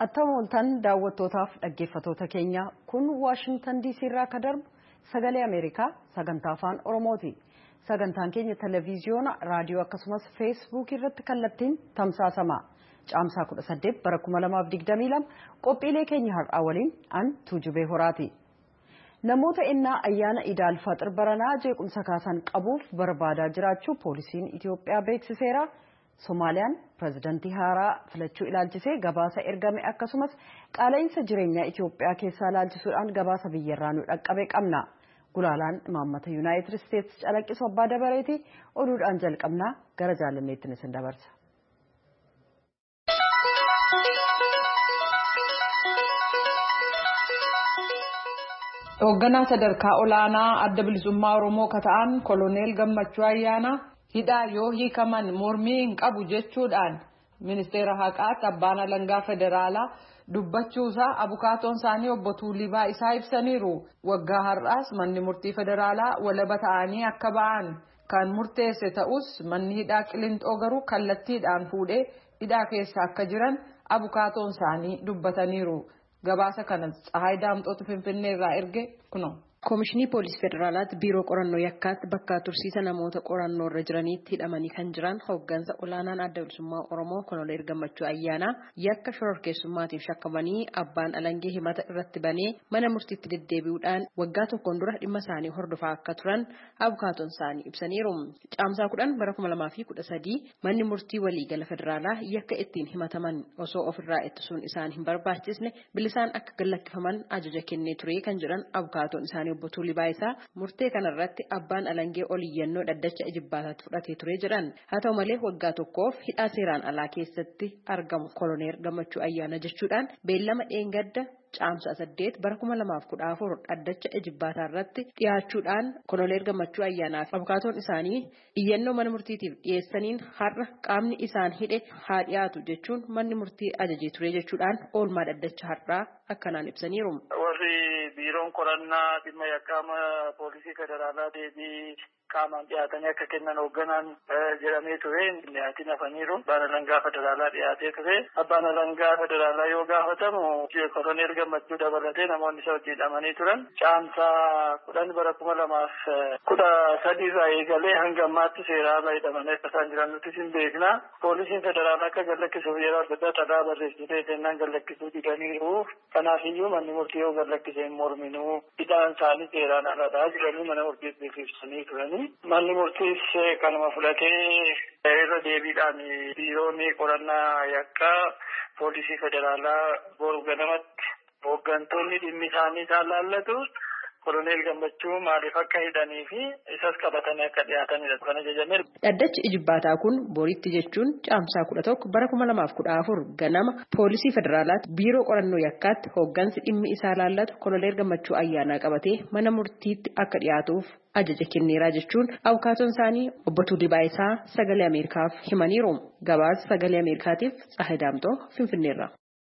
Attamooltan daawwattootaaf dhaggeeffattoota keenya kun Washington DC irraa ka darbu sagalee Ameerikaa sagantaa afaan Oromooti. Sagantaan keenya televiziyoona, raadiyoo akkasumas feesbuukii irratti kallattiin tamsaasama. Caamsaa 18 bara 2022 qophiilee keenya har'aa waliin an Tuujubee Horaati. Namoota innaa ayyaana Idaal Faxir baranaa jeequmsa kaasan qabuuf barbaadaa jiraachuu poolisiin Itoophiyaa beeksiseera. Soomaaliyaan pirezidaantii haaraa filachuu ilaalchisee gabaasa ergame akkasumas qaala'insa jireenyaa Itoophiyaa keessaa ilaalchisuudhaan gabaasa biyyarraa nu dhaqqabe qabna. Gulaalaan imaammata Yuunaayitid Isteetsi calaqqisu abbaa dabareeti oduudhaan jalqabnaa gara jaalanneettiin isin dabarsa. Hoogganaa sadarkaa olaanaa adda bilisummaa Oromoo kata'an Koloneel Gammachuu Ayyaanaa hidhaa yoo hiikaman mormii hin qabu jechuudhaan ministeera haqaatti abbaan alangaa federaalaa dubbachuusaa abukaatoon isaanii obbo Tuulii Baa'isaa ibsaniiru. Waggaa har'aas manni murtii federaalaa walaba ta'anii akka ba'an kan murteesse ta'us manni hidhaa Qilinxoo garuu kallattiidhaan fuudhee hidhaa keessa akka jiran abukaatoon isaanii dubbataniiru. Gabaasa kana Tsahaay Daamxootu Finfinnee irraa erge kuno. Koomishinii Poolisii Federaalaatti Biiroo Qorannoo Yakkaatti bakka tursiisa namoota qorannoo irra jiraniitti hidhamanii kan jiran hooggansa olaanaan adda bilisummaa Oromoo Koloneel Gammachuu Ayyaanaa yakka shororkeessummaatiif shakkamanii abbaan alangee himata irratti banee mana murtiitti deddeebi'uudhaan waggaa tokkoon dura dhimma isaanii hordofaa akka turan abukaatoon isaanii ibsaniiru. Caamsaa 10 bara 2013 manni murtii waliigala federaalaa yakka ittiin himataman osoo ofirraa ittisuun isaan hin barbaachisne bilisaan akka gallakkifaman ajaja kennee ture kan jiran abukaatoon isaanii obbo Tuulii Baa'isaa murtee kanarratti abbaan alangee oliyyannoo dhaddacha ijibbaataatti fudhatee ture jedhan. Haa ta'u malee waggaa tokkoof hidhaa seeraan alaa keessatti argamu Koloneel Gammachuu Ayyaana jechuudhaan beellama dheengadda Caamsaa 8 bara 2014 dhaddacha ijibbaataa irratti dhiyaachuudhaan Koloneel Gammachuu Ayyaanaa fi abukaatoon isaanii iyyannoo mana murtiitiif dhiyeessaniin har'a qaamni isaan hidhe haa dhiyaatu jechuun manni murtii ajajee ture jechuudhaan oolmaa dhaddacha har'aa akkanaan ibsaniiru. Biiroon qorannaa dhimma yakkaama poolisii federaalaa deebii qaamaan dhiyaatanii akka kennan hoogganaan jedhamee ture dhiyaatiin hafaniiru. Abbaan alangaa federaalaa dhiyaatee ture. Abbaan alangaa federaalaa yoo gaafatamu Koloneel Gammachuu dabalatee namoonni isa wajjin hidhamanii turan. Caamsaa 10 bara 2013 irraa eegalee hanga ammaatti seeraan hidhamanii akka isaan jiran nuti hin beekna. Poolisiin federaalaa akka gallakkisuuf yeroo adda addaa xadaa barreessitee kennaan gallakkisuu didaniiru. Kanaafiyyuu manni murtii yoo gallakkisee morminuu hidhaan isaanii seeraan aladhaa jiranii mana murtiitti beeksisanii turanii. Manni murtiis kanuma fudhatee irra deebiidhaan biiroonni qorannaa yakkaa poolisii federaalaa boru ganamatti hooggantoonni dhimmi isaanii isaan laallatu Koloneel Gammachuu maaliif akka hidhanii fi isas qabatanii akka dhiyaatanidha kan ajajame. Dhaddachi ijibbaataa kun boritti jechuun Caamsaa 11 bara 2014 ganama poolisii federaalaatti biiroo qorannoo yakkaatti hooggansi dhimmi isaa laallatu Koloneel Gammachuu Ayyaanaa qabatee mana murtiitti akka dhiyaatuuf ajaja kenneeraa jechuun abukaatoon isaanii obbo Tuulii Baa'isaa sagalee Ameerikaaf himaniiru. Gabaasa sagalee Ameerikaatiif Tsahaay Daamxoo Finfinneerra.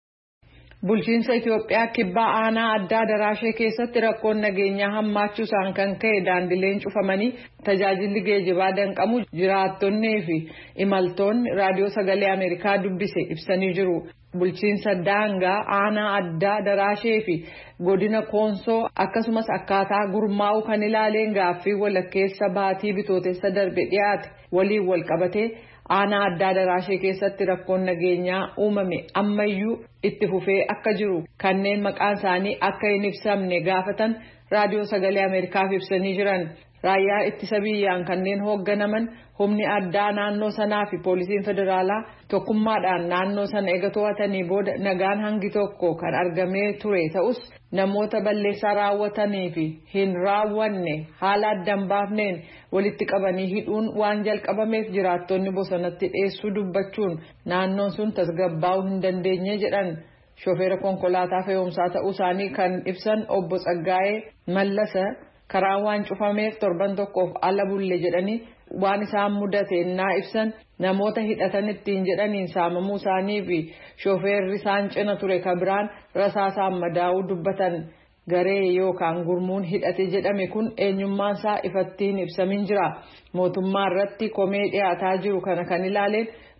Bulchiinsa Itoophiyaa kibbaa aanaa addaa Daraashee keessatti rakkoon nageenyaa hammaachuusaan kan ka'e daandileen cufamanii tajaajilli geejjibaa danqamu jiraattonnii fi imaltoonni raadiyoo sagalee Ameerikaa dubbise ibsanii jiru. Bulchiinsa daangaa aanaa addaa Daraashee fi godina Koonsoo akkasumas akkaataa gurmaa'u kan ilaaleen gaaffii walakkeessa baatii bitootessa darbe dhiyaate waliin wal qabatee aanaa addaa Daraashee keessatti rakkoon nageenyaa uumame ammayyuu itti fufee akka jiru kanneen maqaan isaanii akka hin ibsamne gaafatan raadiyoo sagalee Ameerikaaf ibsanii jiran. Raayyaa ittisa biyyaan kanneen hoogganaman humni addaa naannoo sanaa fi poolisiin federaalaa tokkummaadhaan naannoo sana eega to'atanii booda nagaan hangi tokko kan argamee ture ta'us namoota balleessaa raawwatanii fi hin raawwanne haala addan baafneen walitti qabanii hidhuun waan jalqabameef jiraattonni bosonatti dhiyeessuu dubbachuun naannoon sun tasgabbaa'uu hin dandeenye jedhan. Shofeera konkolaataa fe'umsaa ta'uu isaanii kan ibsan obbo Tsaggaayee Mallasa karaan waan cufameef torban tokkoof ala bulle jedhanii waan isaan mudate innaa ibsan namoota hidhatan ittiin jedhaniin saamamuu isaanii fi shofeerri isaan cina ture kabiraan rasaasaan madaa'uu dubbatan. Garee yookaan gurmuun hidhate jedhame kun eenyummaan isaa ifattiin ibsamin jira. Mootummaa irratti komee dhiyaataa jiru kana kan ilaaleen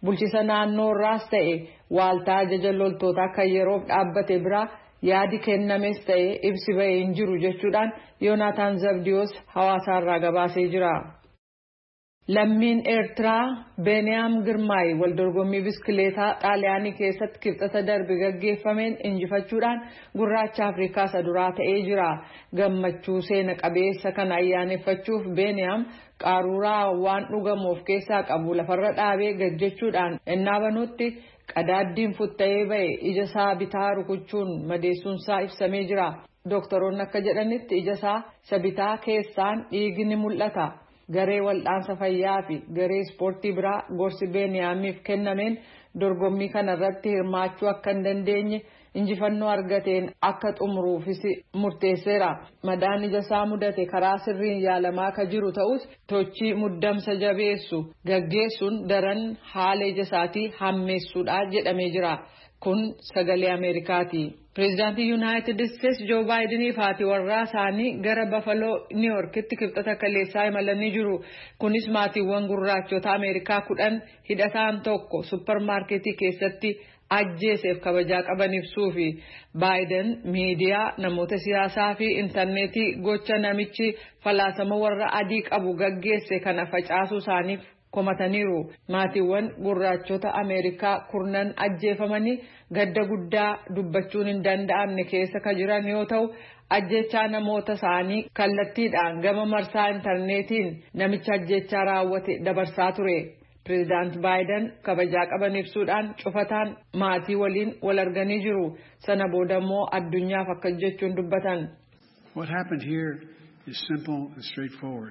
bulchiisa naannoorraas ta'e waaltaa ajaja loltootaa kan yeroof dhaabbate biraa yaadi kennames ta'e ibsi ba'ee hin jiru jechuudhaan Yoonaataan Zabdiyoos hawaasaarraa gabaasee jira. Lammiin Eertiraa Beeniyaam Girmaay waldorgommii biskileetaa Xaaliyaanii keessatti kibxata darbe gaggeeffameen injifachuudhaan gurraacha Afrikaa isa duraa ta'ee jira. Gammachuu seena qabeessa kana ayyaaneffachuuf Beeniyaam qaruuraa waan dhugamuuf keessaa qabu lafarra dhaabee gajjechuudhaan ennaa banuutti qadaaddiin futta'ee ba'e ija isaa bitaa rukuchuun madeessuunsaa ibsamee jira. Doktoroonni akka jedhanitti ija isaa bitaa keessaan dhiigni mul'ata. Garee wal'aansa fayyaa fi garee ispoortii biraa gorsi Beeniyaamiif kennameen dorgommii kanarratti hirmaachuu akka hin dandeenye injifannoo argateen akka xumuruufis murteesseera. Madaan ija isaa mudate karaa sirriin yaalamaa akka jiru ta'us tochii muddamsa jabeessu gaggeessuun daran haala ija isaatii hammeessuudha jedhamee jira. Kun sagalee Ameerikaati. Pireezidaantii Yuunaayitid Isteetsi Joo Baayidanii fi haati warraa isaanii gara Bafaloo Niiwuorkitti kibxata kaleessaa imalanii jiru. Kunis maatiiwwan gurraachota Ameerikaa 10 hidhataan tokko supparmaarkeetii keessatti ajjeeseef kabajaa qaban ibsuufi. Baayiden miidiyaa, namoota siyaasaa fi intarneetii gocha namichi falaasama warra adii qabu gaggeesse kana facaasuu isaaniif komataniiru. Maatiiwwan gurraachota Ameerikaa 10 ajjeefamanii gadda guddaa dubbachuun hin danda'amne keessa ka jiran yoo ta'u ajjechaa namoota isaanii kallattiidhaan gama marsaa intarneetiin namicha ajjechaa raawwate dabarsaa ture. Pireezidaant Baayiden kabajaa qaban ibsuudhaan cufataan maatii waliin wal arganii jiru. Sana booda immoo addunyaaf akka jechuun dubbatan. What happened here is simple and straightforward.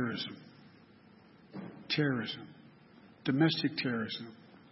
Terrorism, domestic terrorism,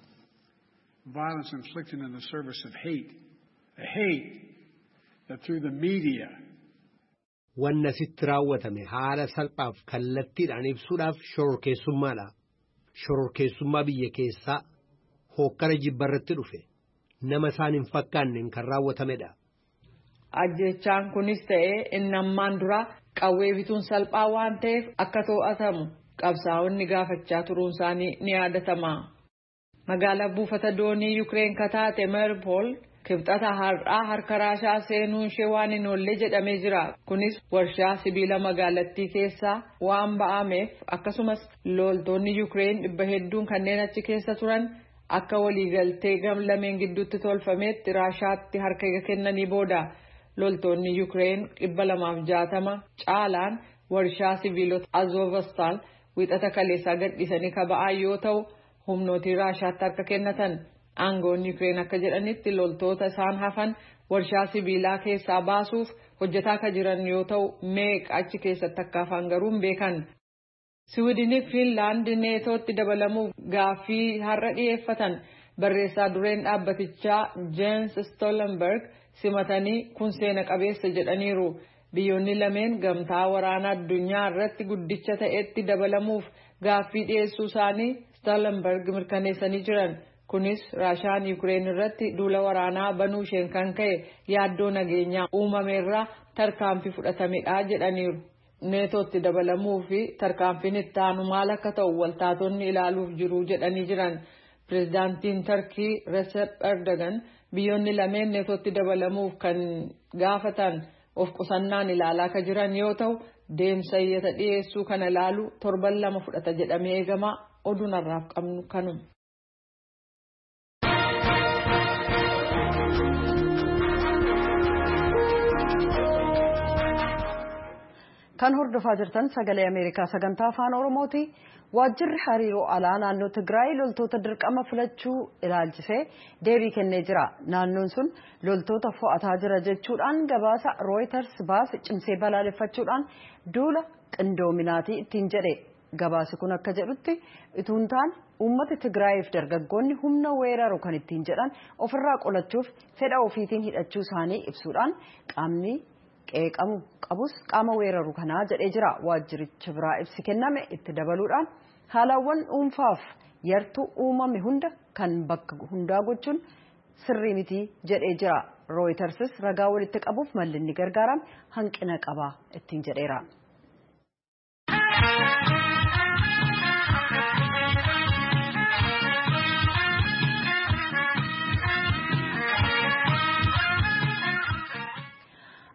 violence inflicted in the service of hate, a hate that through the media. Wanna sitti raawwatame haala salphaaf kallattiidhaan ibsuudhaaf shororkeessummaadha. Shororkeessummaa biyya keessaa hokkara jibbarratti dhufe nama isaan hin fakkaanneen kan raawwatamedha. Ajjechaan kunis ta'ee inni ammaan dura qawwee bituun salphaa waan ta'eef akka to'atamu qabsaa'onni gaafachaa turuun isaanii ni yaadatama. Magaalaa buufata doonii Yukireen kataate Mariupol kibxata har'aa harka Raashaa seenuun ishee waan hin oolle jedhamee jira. Kunis warshaa sibiila magaalattii keessaa waan ba'ameef akkasumas loltoonni Yukireen 100 kanneen achi keessa turan akka waliigaltee gamlameen gidduutti tolfameetti Raashaatti harka kennanii booda loltoonni Yukireen 260 caalaan warshaa sibiilota Azovstal wixata kaleessaa gadhiisanii kaba'aa yoo ta'u humnootii Raashaatti harka kennatan. Aangoonni Yukireen akka jedhanitti loltoota isaan hafan warshaa sibiilaa keessaa baasuuf hojjetaa akka jiran yoo ta'u meeqa achi keessatti akka hafan garuu hin beekan. Siwiidinii fi Fiinlaand neetootti dabalamuuf gaaffii har'a dhiyeeffatan barreessaa dureen dhaabbatichaa Jens Stoltenberg simatanii kun seena qabeessa jedhaniiru. Biyyoonni lameen gamtaa waraanaa addunyaa irratti guddicha ta'etti dabalamuuf gaaffii dhiyeessuu isaanii Stoltenberg mirkaneessanii jiran. Kunis Raashaan Yukireen irratti duula waraanaa banuu isheen kan ka'e yaaddoo nageenyaa uumameerraa tarkaanfii fudhatamedha jedhaniiru. Neetootti dabalamuu fi tarkaanfiin itti aanu maal akka ta'u waltaatonni ilaaluuf jiru jedhanii jiran. Pireezidaantiin Turkii Recep Erdogan biyyoonni lameen neetootti dabalamuuf kan gaafatan of qusannaan ilaalaa akka jiran yoo ta'u deemsa iyyata dhiyeessuu kana ilaalu torban 2 fudhata jedhamee eegama. Oduun har'aaf qabnu kanuma. Kan hordofaa jirtan sagalee Ameerikaa sagantaa afaan Oromooti. Waajjirri hariiroo alaa naannoo Tigraay loltoota dirqama filachuu ilaalchisee deebii kennee jira. Naannoon sun loltoota fo'ataa jira jechuudhaan gabaasa Reuters baase cimsee balaaleffachuudhaan duula qindoominaatii ittiin jedhe. Gabaasi kun akka jedhutti ituun taane uummata Tigraayiif dargaggoonni humna weeraru kan ittiin jedhan ofirraa qolachuuf fedha ofiitiin hidhachuu isaanii ibsuudhaan qaamni qeeqamu qabus qaama weeraru kanaa jedhee jira. Waajjiricha biraa ibsi kenname itti dabaluudhaan haalawwan dhuunfaaf yartuu uumame hunda kan bakka hundaa gochuun sirrii miti jedhee jira. Reuters ragaa walitti qabuuf malli inni gargaarame hanqina qaba ittiin jedheera.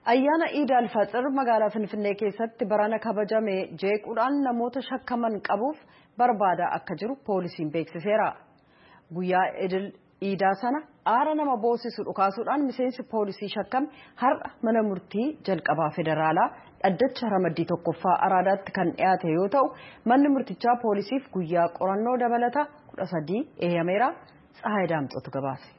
Ayyaana Iid al-Faxir magaalaa Finfinnee keessatti barana kabajame jeequudhaan namoota shakkaman qabuuf barbaadaa akka jiru poolisiin beeksiseera. Guyyaa Iidaa sana aara nama boosisu dhukaasuudhaan miseensi poolisii shakkame har'a mana murtii jalqabaa federaalaa dhaddacha ramaddii tokkoffaa araadaatti kan dhiyaate yoo ta'u manni murtichaa poolisiif guyyaa qorannoo dabalataa 13 eeyyameera. Tsahaay Daamxootu gabaase.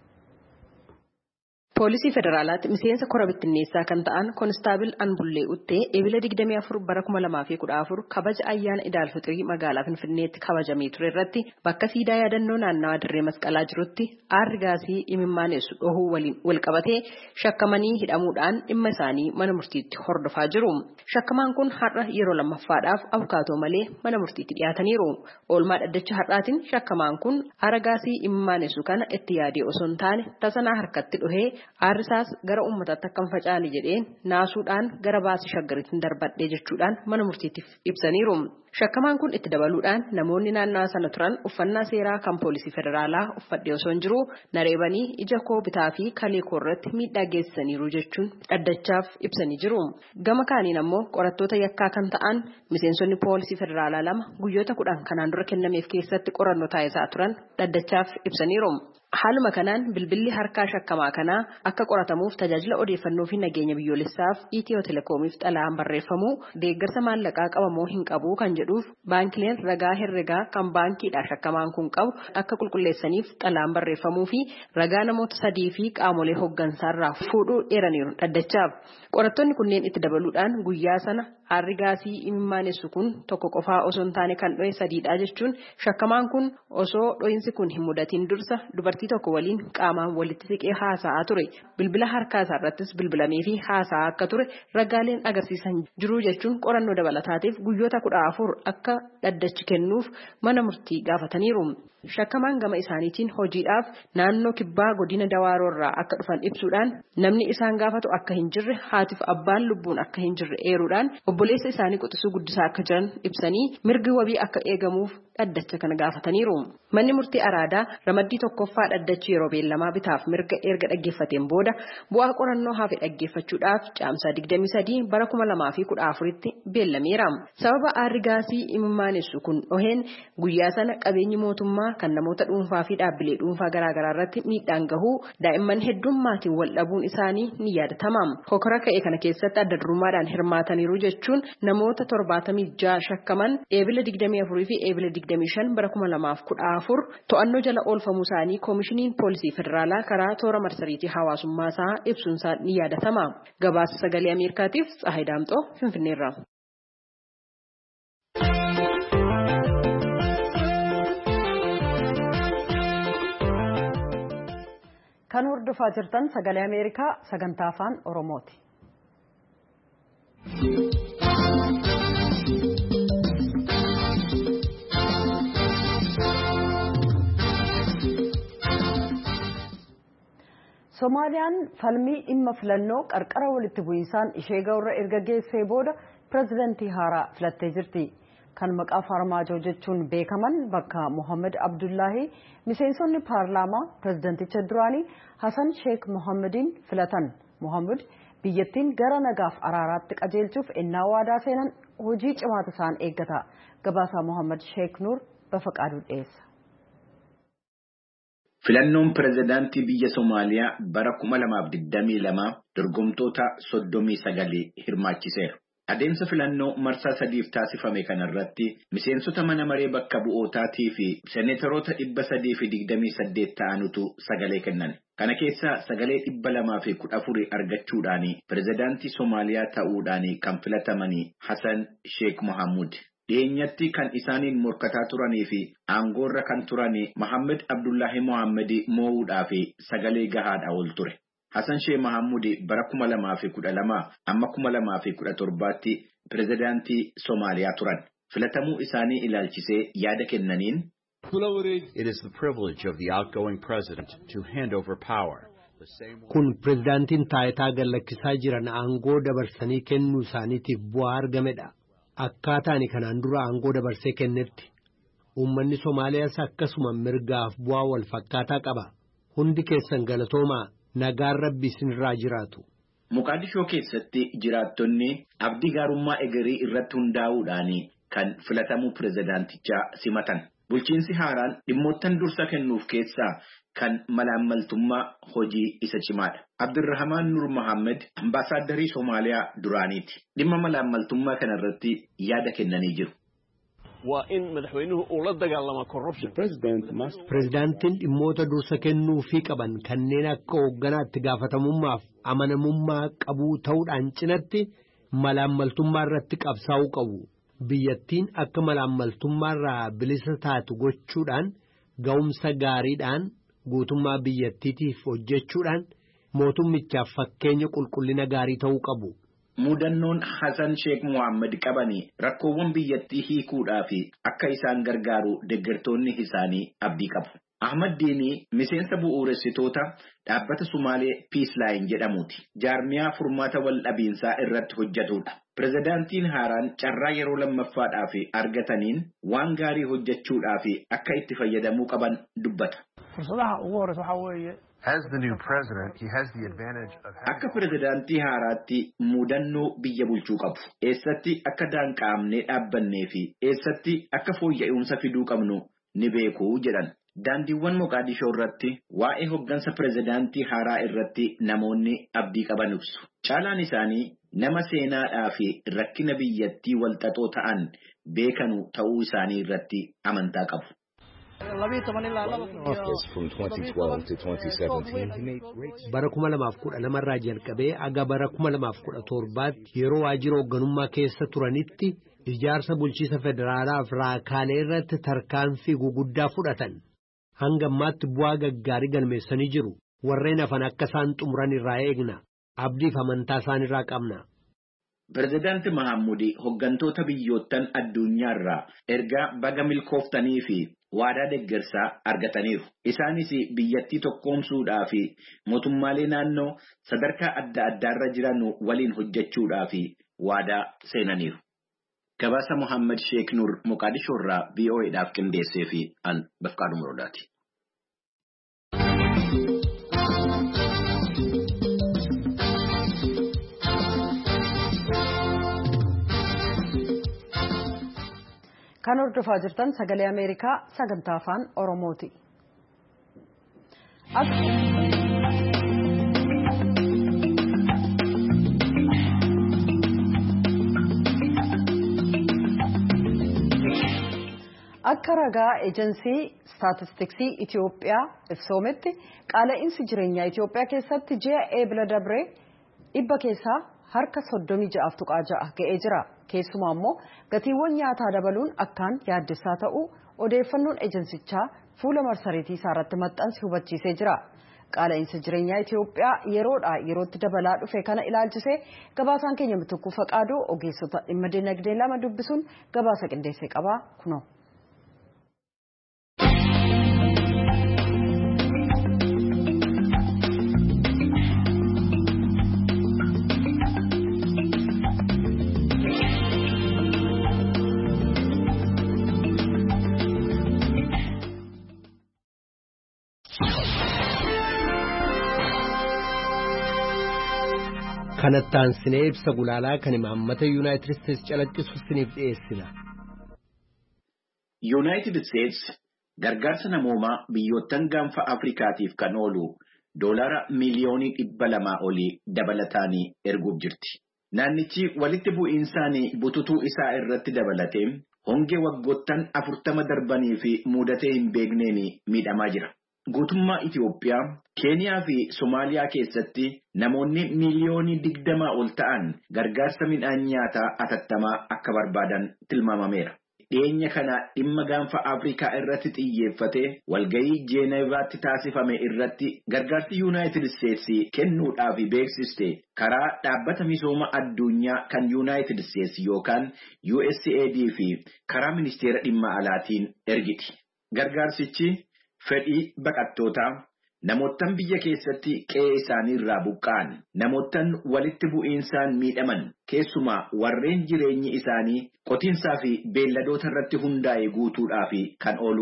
Poolisii federaalaatti miseensa kora bittinneessaa kan ta'an Koonistaabil Anbullee Uttee eebila 24 bara 2014 kabaja ayyaana Iid al-Fixrii magaalaa Finfinneetti kabajamee ture irratti bakka siidaa yaadannoo naannawaa dirree masqalaa jirutti aarri gaasii imimmaanessu dhohuu waliin wal qabatee shakkamanii hidhamuudhaan dhimma isaanii mana murtiitti hordofaa jiru. Shakkamaan kun har'a yeroo lammaffaadhaaf abukaatoo malee mana murtiitti dhiyaataniiru. Oolmaa dhaddacha har'aatiin shakkamaan kun aara gaasii imimmaanessu kana itti yaadee osoo hin taane tasanaa harkatti dhohee aarrisaas gara uummataatti akka hin facaane jedheen naasuudhaan gara baasii shaggariitiin darbadhee jechuudhaan mana murtiitti ibsaniiru. Shakkamaan kun itti dabaluudhaan namoonni naannawaa sana turan uffannaa seeraa kan poolisii federaalaa uffadhee osoo hin jiru nareebanii ija koo bitaa fi kalee koo irratti miidhaa geessaniiru jechuun dhaddachaaf ibsanii jiru. Gama kaaniin ammoo qorattoota yakkaa kan ta'an miseensonni poolisii federaalaa 2 guyyoota 10 kanaan dura kennameef keessatti qorannoo taasisaa turan dhaddachaaf ibsaniiru. Haaluma kanaan bilbilli harkaa shakkamaa kanaa akka qoratamuuf tajaajila odeeffannoo fi nageenya biyyoolessaaf Itiyoo Telekoomiif xalayaan barreeffamuu deeggarsa maallaqaa qabamoo hin qabu kan jedhuuf baankileen ragaa herregaa kan baankiidhaa shakkamaan kun qabu akka qulqulleessaniif xalayaan barreeffamuu fi ragaa namoota 3 fi qaamolee hooggansaarraa fuudhuu eeraniiru dhaddachaaf. Qorattoonni kunneen itti dabaluudhaan guyyaa sana aarri gaasii imimmaanessu kun tokko qofaa osoo hin taane kan dhohe 3dha jechuun shakkamaan kun osoo dhohinsi kun hin mudatiin dursa dubartii tokko waliin qaamaan walitti siqee haasa'aa ture. Bilbila harkaa isaa irrattis bilbilamee fi haasa'aa akka ture ragaaleen agarsiisan jiru jechuun qorannoo dabalataatiif guyyoota 14 akka dhaddachi kennuuf mana murtii gaafataniiru. Shakkamaan gama isaaniitiin hojiidhaaf naannoo kibbaa godina Dawaaroo irraa akka dhufan ibsuudhaan namni isaan gaafatu akka hin jirre haatiif abbaan lubbuun akka hin jirre eeruudhaan obboleessa isaanii quxisuu guddisaa akka jiran ibsanii mirgi wabii akka eegamuuf dhaddacha kana gaafataniiru. Manni murtii araadaa ramaddii tokkoffaa dhaddachi yeroo beellamaa bitaaf mirga erga dhaggeeffateen booda bu'aa qorannoo hafe dhaggeeffachuudhaaf caamsaa 23 bara 2014tti beellameera. Sababa aarri gaasii imimmaanessu kun dhoheen guyyaa sana qabeenyi mootummaa kan namoota dhuunfaa fi dhaabbilee dhuunfaa garaagaraa irratti miidhaan gahuu daa'imman hedduun maatiin wal dhabuun isaanii ni yaadatama. Hokora ka'e kana keessatti adda durummaadhaan hirmaataniiru jechuun namoota 76 shakkaman eebila 24 fi eebila 25 bara 2014 to'annoo jala oolfamuu isaanii koomishiniin poolisii federaalaa karaa toora marsariitii hawaasummaa isaa ibsuun isaa ni yaadatama. Gabaasa sagalee Ameerikaatiif Tsahaay Daamxoo Finfinneerra. Kan hordofaa jirtan sagalee Ameerikaa sagantaa afaan Oromooti. Soomaaliyaan falmii dhimma filannoo qarqara walitti bu'iinsaan ishee ga'urra erga geessee booda pireezidantii haaraa filattee jirti. Kan maqaa Farmaajoo jechuun beekaman bakka Mohammed Abdullahi miseensonni paarlaamaa pireezidanticha duraanii Hassan Sheikh Mohammediin filatan. Mohammed biyyattiin gara nagaaf araaraatti qajeelchuuf ennaa waadaa seenan hojii cimaatu isaan eeggata. Gabaasaa Mohammed Sheikh Nuur Bafaqaaduu dhiyeessa. Filannoon pireezidantii biyya Soomaaliyaa bara 2022 dorgomtoota 39 hirmaachiseera. Adeemsa filannoo marsaa 3f taasifame kanarratti miseensota mana maree bakka bu'ootaatii fi seneetoroota 328 ta'anutu sagalee kennan. Kana keessaa sagalee 214 argachuudhaan pireezidantii Soomaaliyaa ta'uudhaan kan filatamanii Hassan Sheikh Mohammud. Dhiyeenyatti kan isaaniin morkataa turanii fi aangoorra kan turanii Mohammed Abdullahi Mohammed moo'uudhaaf sagalee gahaadha ol ture. Hassan Sheikh Mohammud bara 2012 amma 2017tti pireezidantii Soomaaliyaa turan. Filatamuu isaanii ilaalchisee yaada kennaniin. It is the privilege of the outgoing president to hand over power. Kun pireezidantiin taayitaa gallakkisaa jiran aangoo dabarsanii kennuu isaaniitiif bu'aa argamedha. Akkaataan kanaan dura aangoo dabarsee kennetti uummanni Soomaaliyaas akkasuma mirgaaf bu'aa wal fakkaataa qaba. Hundi keessan galatoomaa nagaan Rabbi isinirraa jiraatu. Moqaadishoo keessatti jiraattonni abdii gaarummaa egerii irratti hundaa'uudhaan kan filatamuu pirezidaantichaa simatan. Bulchiinsi haaraan dhimmoottan dursa kennuuf keessaa kan malaammaltummaa hojii isa cimaadha. Abdirrahmaan Nur Mohammed ambaasaaddarii Somaaliyaa duraaniiti. Dhimma malaammaltummaa kanarratti yaada kennanii jiru. Pirezidaantiin dhimmoota dursa kennuufii qaban kanneen akka hoogganaatti gaafatamummaaf amanamummaa qabuu ta'uudhaan cinatti malaammaltummaa irratti qabsaa'uu qabu. Biyyattiin akka malaammaltummaarraa bilisa taatu gochuudhaan ga'umsa gaariidhaan guutummaa biyyattiitiif hojjechuudhaan mootummichaaf fakkeenya qulqullina gaarii ta'uu qabu. Muudannoon Hassan Sheikh Mohammed qabanii rakkoowwan biyyattii hiikuudhaa fi akka isaan gargaaru deeggartoonni isaanii abdii qabu. Ahmad Diinii miseensa bu'uuressitoota dhaabbata Sumaalee Peaceline jedhamuuti. Jaarmiyaa furmaata wal dhabiinsaa irratti hojjetudha. Pirezidaantiin haaraan carraa yeroo lammaffaadhaaf argataniin waan gaarii hojjechuudhaa fi akka itti fayyadamuu qaban dubbata. As the new president, he has the advantage of Akka pirezidaantii haaraatti muudannoo biyya bulchuu qabu. Eessatti akka daanqaamnee dhaabbannee fi eessatti akka fooyya'umsa fiduu qabnu ni beeku jedhan. Daandiiwwan Moqaadishoo irratti waa'ee hoggansa pirezidaantii haaraa irratti namoonni abdii qaban ibsu. Caalaan isaanii nama seenaadhaa fi rakkina biyyattii walxaxoo ta'an beekanu ta'uu isaanii irratti amantaa qabu. From 2012 to 2017, he made great. Bara 2012 irraa jalqabee aga bara 2017 yeroo waajjira hoogganummaa keessa turanitti ijaarsa bulchiisa federaalaaf raakaalee irratti tarkaanfii guguddaa fudhatan. Hanga ammaatti bu'aa gaggaarii galmeessanii jiru. Warreen hafan akka isaan xumuran irraa eegna. Abdiif amantaa isaan irraa qabna. Pirezidaanti Mahammudi hoggantoota biyyoottan addunyaarraa ergaa baga milkooftanii fi waadaa deeggarsaa argataniiru. Isaanis biyyattii tokkoomsuudhaa fi mootummaalee naannoo sadarkaa adda addaarra jiran waliin hojjechuudhaa fi waadaa seenaniiru. Gabaasa Mohammed Sheikh Nur Moqaadishoorraa VOA'dhaaf qindeessee fi an Bafqaaduu Muroodaati. Kan hordofaa jirtan sagalee Ameerikaa sagantaa afaan Oromooti. Akka ragaa eejensii staatistiksii Itoophiyaa ibsoometti qaala'insi jireenyaa Itoophiyaa keessatti ji'a eebila dabree dhibba keessaa harka 36.6 ga'ee jira. Keessumaa immoo gatiiwwan nyaataa dabaluun akkaan yaaddessaa ta'uu odeeffannoon eejensichaa fuula marsariitii isaa irratti maxxanse hubachiisee jira. Qaala'insa jireenyaa Itoophiyaa yeroodhaa yerootti dabalaa dhufe kana ilaalchisee gabaasaan keenya Mitikkuu Faqaaduu ogeessota dhimma dinagdee lama dubbisuun gabaasa qindeessee qaba kunoo. Kanattaan sinee ibsa gulaalaa kan imaammata Yuunaayitid Isteets calaqqisu siniif dhiyeessina. Yuunaayitid Isteets gargaarsa namoomaa biyyoottan gaanfa Afrikaatiif kan oolu $200 miliyoonii 200 olii dabalataanii erguuf jirti. Naannichi walitti bu'iinsaanii bututuu isaa irratti dabalatee hongee waggoottan 40 darbanii fi mudatee hin beekneen miidhamaa jira. Guutummaa Itoophiyaa, Keeniyaa fi Somaaliyaa keessatti namoonni miliyoonii 20 ol ta'an gargaarsa midhaan nyaataa atattamaa akka barbaadan tilmaamameera. Dhiyeenya kana dhimma gaanfa Afrikaa irratti xiyyeeffatee walgayii Jeeneevaatti taasifame irratti gargaarsi Yuunaayitid Isteets kennuudhaaf beeksiste karaa dhaabbata misooma addunyaa kan Yuunaayitid Isteets yookaan USAID fi karaa ministeera dhimma alaatiin ergiti. Gargaarsichi fedhii baqattootaa namoottan biyya keessatti qe'ee isaanii irraa buqqa'an namoottan walitti bu'iinsaan miidhaman keessumaa warreen jireenyi isaanii qotiinsaa fi beelladoota irratti hundaa'e guutuudhaaf kan ooludha.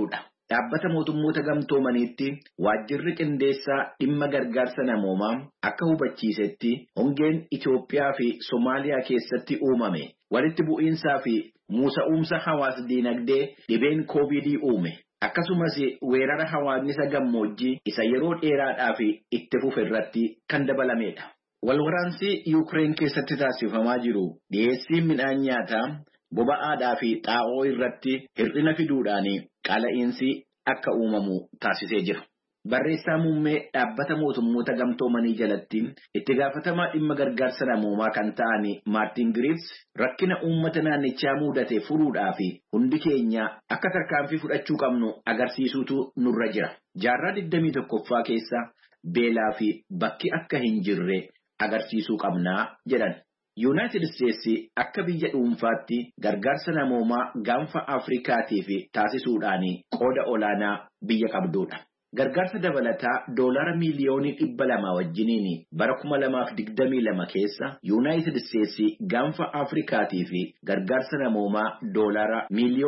Dhaabbata mootummoota gamtoomaniitti waajjirri qindeessaa dhimma gargaarsa namoomaa akka hubachiisetti hongeen Itoophiyaa fi Somaaliyaa keessatti uumame walitti bu'iinsaa fi muusa'umsa hawaas diinagdee dhibeen koovidii uume. Akkasumas weerara hawaasnisa gammoojjii isa yeroo dheeraadhaaf itti fufe irratti kan dabalamedha. Walwaraansi Yuukireen keessatti taasifamaa jiru dhiyeessii midhaan nyaataa boba'aadhaa fi xaa'oo irratti hir'ina fiduudhaan qaala'insi akka uumamu taasisee jira. Barreessaa muummee dhaabbata mootummoota gamtoomanii jalatti itti gaafatamaa dhimma gargaarsa namoomaa kan ta'an Maartin Griffiths rakkina uummata naannichaa mudate furuudhaaf hundi keenya akka tarkaanfii fudhachuu qabnu agarsiisuutu nurra jira. Jaarraa 21ffaa keessa beelaa fi bakki akka hin jirre agarsiisuu qabnaa jedhan. Yuunaayitid Isteetsi akka biyya dhuunfaatti gargaarsa namoomaa gaanfa Afrikaatiif taasisuudhaan qooda olaanaa biyya qabdudha. Gargaarsa dabalataa $200 miliyoonii wajjiniin bara 2022 keessa Yuunaayitid Isteetsi gaanfa Afrikaatiif gargaarsa namoomaa $361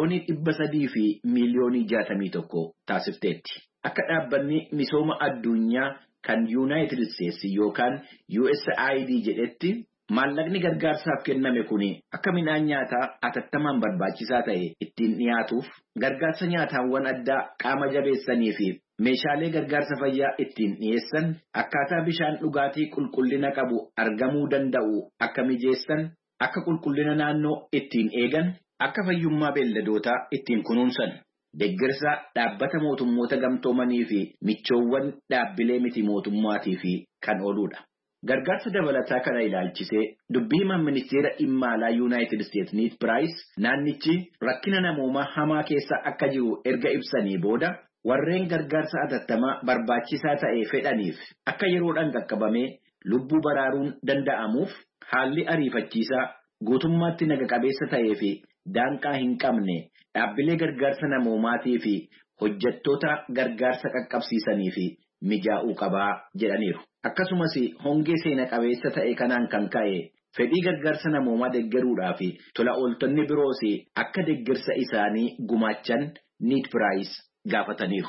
miliyoonii taasifteetti. Akka dhaabbanni misooma addunyaa kan Yuunaayitid Isteetsi yookaan USAID jedhetti maallaqni gargaarsaaf kenname kun akka midhaan nyaataa atattamaan barbaachisaa ta'e ittiin dhiyaatuuf gargaarsa nyaataawwan addaa qaama jabeessanii fi meeshaalee gargaarsa fayyaa ittiin dhiyeessan akkaataa bishaan dhugaatii qulqullina qabu argamuu danda'u akka mijeessan akka qulqullina naannoo ittiin eegan akka fayyummaa beelladootaa ittiin kunuunsan deeggarsa dhaabbata mootummoota gamtoomanii fi michoowwan dhaabbilee miti mootummaatii fi kan ooludha. Gargaarsa dabalataa kana ilaalchisee dubbii himaan ministeera dhimma alaa Yuunaayitid Isteetsi Ned Price naannichi rakkina namoomaa hamaa keessa akka jiru erga ibsanii booda warreen gargaarsa atattamaa barbaachisaa ta'e fedhaniif akka yeroodhaan qaqqabamee lubbuu baraaruun danda'amuuf haalli ariifachiisaa guutummaatti naga qabeessa ta'ee fi daanqaa hin qabne dhaabbilee gargaarsa namoomaatii fi hojjettoota gargaarsa qaqqabsiisanii fi mijaa'uu qabaa jedhaniiru. Akkasumas hongee seena qabeessa ta'e kanaan kan ka'e fedhii gargaarsa namoomaa deeggaruudhaa fi tola ooltonni biroos akka deeggarsa isaanii gumaachan Ned Price gaafataniiru.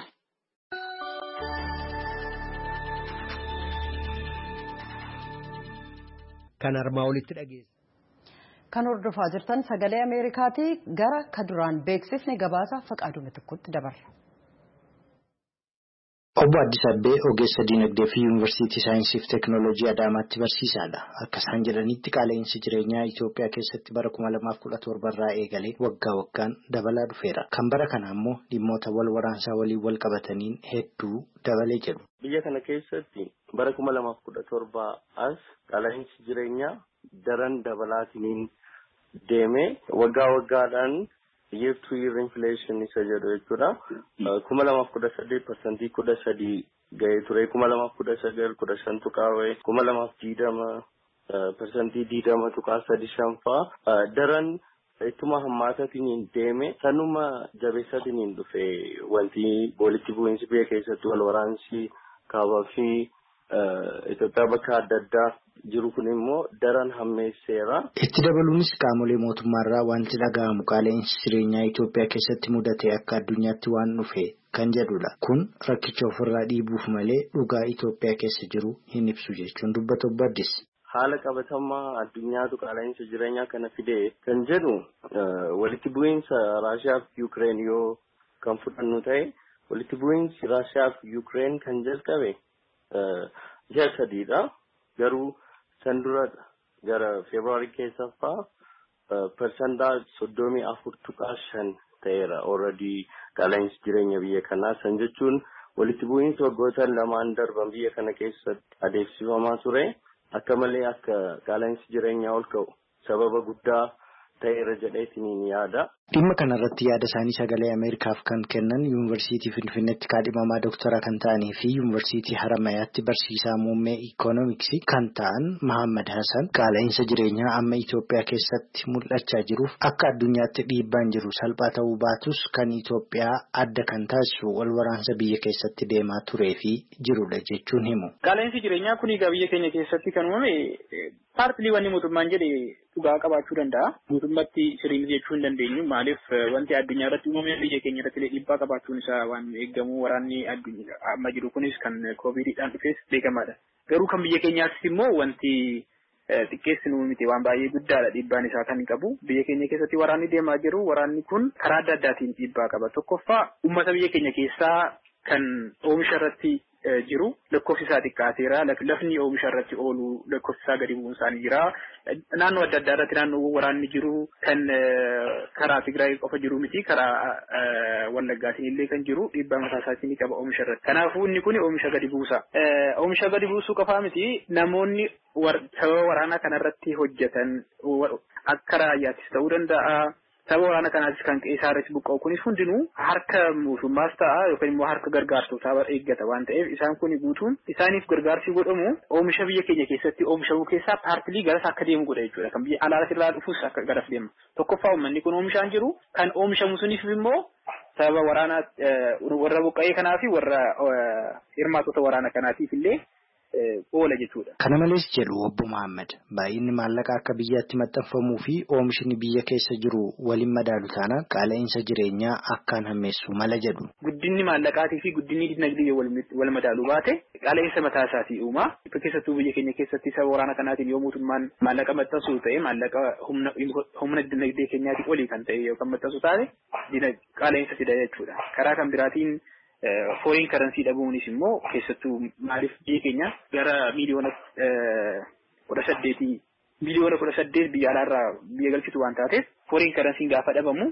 Kan armaa olitti dhageessa. Kan hordofaa jirtan sagalee Ameerikaatii gara kaduraan beeksifne gabaasa Faqaaduu Tokkotti dabarra. Obbo Addis Abbee ogeessa diinagdee fi Yuunivarsiitii Saayinsii fi Teekinooloojii Adaamaatti barsiisaadha. Akka isaan jedhanitti qaala'insi jireenyaa Itoophiyaa keessatti bara 2017 irraa eegalee waggaa waggaan dabalaa dhufeera. Kan bara kana immoo dhimmoota wal waraansaa waliin wal qabataniin hedduu dabalee jedhu. Biyya kana keessatti bara 2017 as qaala'insi jireenyaa daran dabalaatiin deemee waggaa waggaadhaan year to year inflation isa jedhu jechuudha. 2018% 13 ga'ee ture 2019 15 tuqaawee 2020% 20 tuqaa 35 daran ittuma hammaataatiin deeme sanuma jabeessaatiin dhufe wanti walitti bu'iinsi biyya keessatti wal waraansi kaabaa fi Itoophiyaa bakka adda addaa jiru kun immoo daran hammeesseera. Itti dabaluunis qaamolee mootummaarraa wanti dhaga'amu qaala'insi jireenyaa Itoophiyaa keessatti mudate akka addunyaatti waan dhufe kan jedhudha. Kun rakkicha ofirraa dhiibuuf malee dhugaa Itoophiyaa keessa jiru hin ibsu jechuun dubbata Obbo Addis. Haala qabatamaa addunyaatu qaala'insa jireenyaa kana fide kan jedhu walitti bu'iinsa Raashiyaa fi Yuukireen yoo kan fudhannu ta'e walitti bu'iinsi Raashiyaa fi Yuukireen kan jalqabe ji'a sadiidha. Garuu san dura gara Febraarii keessaffaa persantaa 34.5 ta'eera already qaala'insi jireenya biyya kanaa. San jechuun walitti bu'iinsi waggoota lamaan darban biyya kana keessatti adeemsifamaa ture. Akka malee akka qaala'insi jireenyaa ol ka'u sababa guddaa ta'eera jedheetiin yaada. Dhimma kanarratti yaada isaanii sagalee Ameerikaaf kan kennan Yuunivarsiitii Finfinneetti kaadhimamaa Doktara kan ta'anii fi Yuunivarsiitii Haramayaatti barsiisaa muummee Ikoonomiksii kan ta'an Mahammad Hassan qaala'insa jireenyaa amma Itoophiyaa keessatti mul'achaa jiruuf akka addunyaatti dhiibbaan jiru salphaa ta'uu baatus kan Itoophiyaa adda kan taasisu wal waraansa biyya keessatti deemaa turee fi jirudha jechuun himu. Qaala'insi jireenyaa kun egaa biyya keenya keessatti kan uumame paartilee wanni mootummaan jedhe dhugaa qabaachuu danda'a. Mootummaatti sirriin jechuu hin dandeenyu. maaliif wanti addunyaa irratti uumame biyya keenya irratti illee dhiibbaa qabaachuun isaa waan eegamu waraanni addunyaa amma jiru kunis kan koovidiidhaan dhufes beekamaadha. Garuu kan biyya keenyaattis immoo wanti xiqqeessinu miti waan baay'ee guddaadha dhiibbaan isaa kan qabu. Biyya keenya keessatti waraanni deemaa jiru waraanni kun karaa adda addaatiin dhiibbaa qaba. Tokkoffaa uummata biyya keenya keessaa kan oomisha irratti jiru lakkoofsi isaa xiqqaateera. Lafni oomisha irratti oolu lakkoofsi isaa gadi bu'uun isaanii jira. Naannoo adda addaa irratti naannoo waraanni jiru kan karaa Tigraay qofa jiru miti karaa Wallaggaatiin illee kan jiru dhiibbaa mataa isaatiin qaba oomisha irratti. Kanaafuu inni kun oomisha gadi buusa. Oomisha gadi buusuu qofaa miti namoonni sababa waraanaa kanarratti hojjetan akka raayyaattis ta'uu danda'a. Sababa waraana kanaatis kan qeessaa irratti buqqa'u kunis hundinuu harka mootummaas ta'a yookaan immoo harka gargaartotaa eeggata waan ta'eef isaan kun guutuun isaaniif gargaarsi godhamu oomisha biyya keenya keessatti oomishamuu keessaa paartilii garas akka deemu godha jechuudha. Kan biyya alaa irraa dhufus akka garas deema. Tokkoffaa uummanni kun oomishaan jiru kan oomishamu sunis immoo sababa waraanaa warra buqqa'ee kanaa fi warra hirmaatota waraana kanaatiif illee oola jechuudha. Kana malees jedhu obbo Muhammad baay'inni maallaqa akka biyyaatti maxxanfamuu fi oomishni biyya keessa jiru waliin madaalu taanaan qaala'insa jireenyaa akkaan hammeessu mala jedhu. Guddinni maallaqaatii fi guddinni dinagdee wal madaalu baate qaala'insa mataa isaatii uuma. Keessattuu biyya keenya keessatti sababa waraana kanaatiin yoo mootummaan maallaqa maxxansu ta'e maallaqa humna dinagdee keenyaatii olii kan ta'e yookaan maxxansu taate qaala'insa fida jechuudha. Karaa kan biraatiin foreign currency dhabuunis immoo keessattuu maaliif biyya keenya gara miliyoona 18 biyya alaarraa biyya galchitu waan taateef foreign currency gaafa dhabamu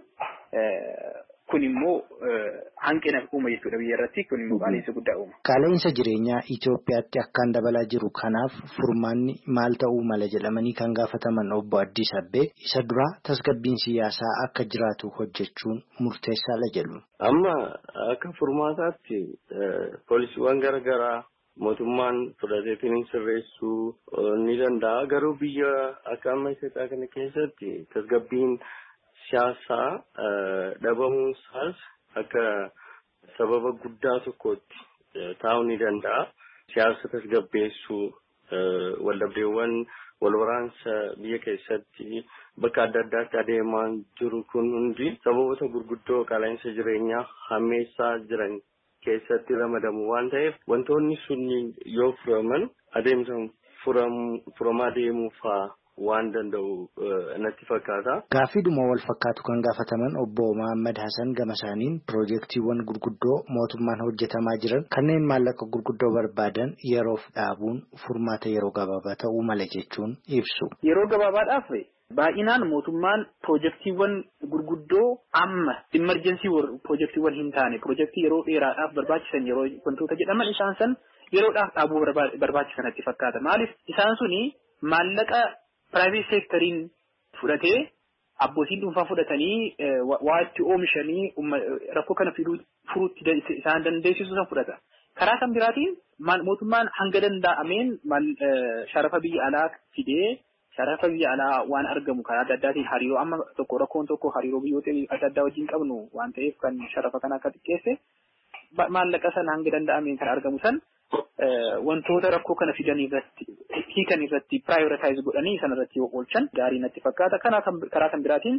kun immoo hanqina uuma jechuudha biyya irratti kun immoo qaala'insa guddaa uuma. Qaala'insa jireenyaa Itoophiyaatti akkaan dabalaa jiru kanaaf furmaanni maal ta'uu mala jedhamanii kan gaafataman obbo Addis Abbee isa duraa tasgabbiin siyaasaa akka jiraatu hojjechuun murteessaadha jedhu. Amma akka furmaataatti poolisiiwwan garaagaraa mootummaan fudhateetiin sirreessuu ni danda'a. Garuu biyya akka amma Itoophiyaa kana keessatti tasgabbiin siyaasaa dhabamuun isaas akka sababa guddaa tokkotti ta'uu ni danda'a. Siyaasa tasgabbeessuu waldhabdeewwan walwaraansa biyya keessatti bakka adda addaatti adeemaa jiru kun hundi sababoota gurguddoo qaala'insa jireenyaa hammeessaa jiran keessatti ramadamu waan ta'eef wantoonni sunniin yoo furaman adeemsa furamaa deemuufaa waan danda'u natti fakkaata. Gaaffiidhuma wal fakkaatu kan gaafataman obbo Muhammad Hassan Gamasaaniin piroojeektiiwwan gurguddoo mootummaan hojjetamaa jiran kanneen maallaqa gurguddoo barbaadan yeroof dhaabuun furmaata yeroo gabaabaa ta'uu mala jechuun ibsu. Yeroo gabaabaadhaaf baay'inaan mootummaan piroojeektiiwwan gurguddoo amma emerjensii piroojeektiiwwan hin taane piroojeektii yeroo dheeraadhaaf barbaachisan yeroo wantoota jedhaman isaan san yeroodhaaf dhaabuu barbaachisan natti fakkaata. Maaliif isaan suni maallaqa private sectoriin fudhatee abbootiin dhuunfaa fudhatanii waa itti oomishanii rakkoo kana furuutti isaan dandeessisu san fudhata. Karaa kan biraatiin mootummaan hanga danda'ameen sharafa biyya alaa fidee sharafa biyya alaa waan argamu karaa adda addaatiin hariiroo amma tokko rakkoon tokko hariiroo biyyoota adda addaa wajjin qabnu waan ta'eef kan sharafa kana akka xiqqeesse maallaqa sana hanga danda'ameen kan argamu san wantoota rakkoo kana fidan irratti hiikan irratti prioritize godhanii sana irratti yoo oolchan gaarii natti fakkaata. Karaa kan biraatiin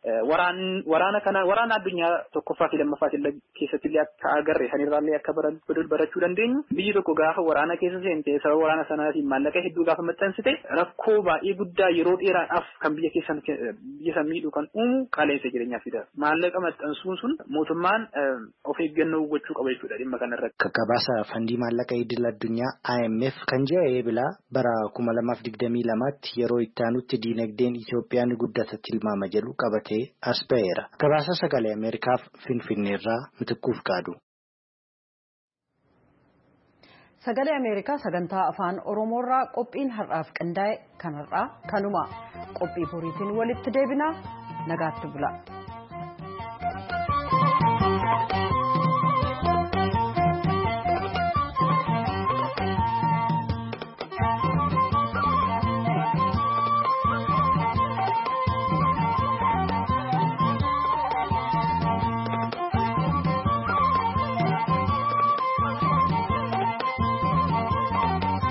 waraana addunyaa tokkoffaa fi lammaffaa keessatti illee akka agarre sanirraallee akka barachuu dandeenyu biyyi tokko gaafa waraana keessa seente sababa waraana sanaatiin maallaqa hedduu gaafa maxxansite rakkoo baay'ee guddaa yeroo dheeraadhaaf kan biyya san miidhu kan uumu qaala'insa jireenyaa fida. Maallaqa maxxansuun sun mootummaan of eeggannoo gochuu qaba jechuudha dhimma kanarratti. Kakkabaasa fandii maallaqa idil addunyaa IMF kan ji'a eebilaa bara 2022tti yeroo itti aanutti diinagdeen Itoophiyaa ni guddata tilmaama jedhu qabate as ba'eera. Gabaasa sagalee Ameerikaaf Finfinneerraa Mitiquuf Qaadu. Sagalee Ameerikaa sagantaa afaan Oromoorraa qophiin har'aaf qindaa'e kanarraa kanuma qophii boriitiin walitti deebinaa nagaatti bula.